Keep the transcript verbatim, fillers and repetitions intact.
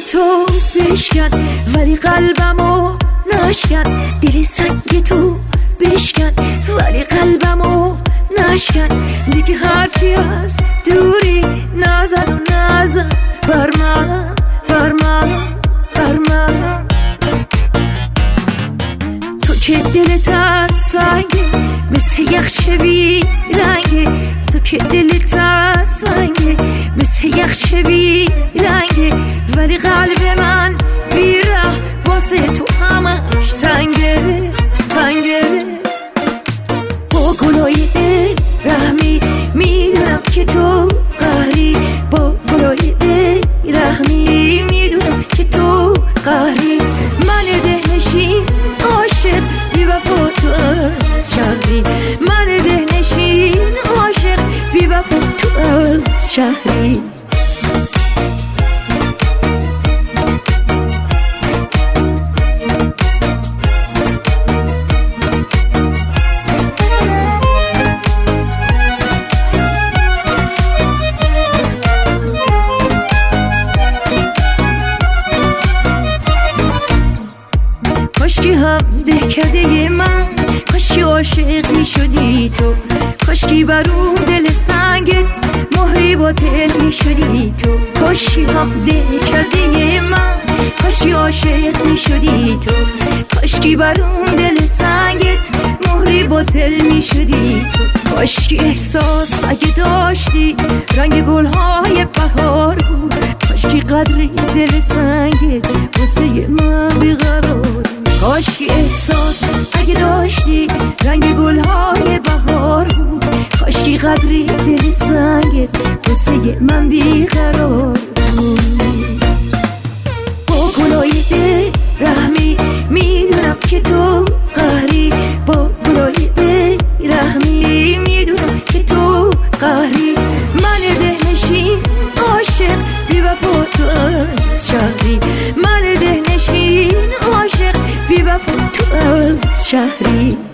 تو بشکن ولی قلبمو نشکن، دل سنگ تو بشکن ولی قلبمو نشکن. دیگه حرفی از دوری نزن و نزن بر من، بر من، بر من. تو که دلت از سنگه مثل یخ شبی رنگه، تو که دلت از سنگه مثل یخ شبی رنگه، ولی قلب من بیره واسه تو همش تنگه، تنگه. با گلای دل رحمی میدونم که تو قهری، با گلای دل رحمی میدونم که تو قهری. من دهنشین عاشق بی وفا تو از شهری، من دهنشین عاشق بی وفا تو از شهری. کاشکی هم دهکده من، کاشکی عاشق می شدی تو، کاشکی بر اون دل سنگت مهری با دل می شدی تو. کاشکی هم دهکده من، کاشکی عاشق می شدی تو، کاشکی بر اون دل سنگت مهری با دل می شدی تو. کاشکی احساس اگه داشتی رنگ گلهای بهار بود، کاشکی قدری دل سنگت واسه من بیقرار. کاشکی احساس اگه داشتی رنگ گلهای بهار بود، کاشکی قدری دل سنگت واسه من بیقرار بود. با گلای دل رحمی میدونم که تو قهری، با گلای دل رحمی میدونم که تو قهری. من دهنشین عاشق بی وفا تو از شهری، من دهنشین عاشق بی وفا تو از شهری.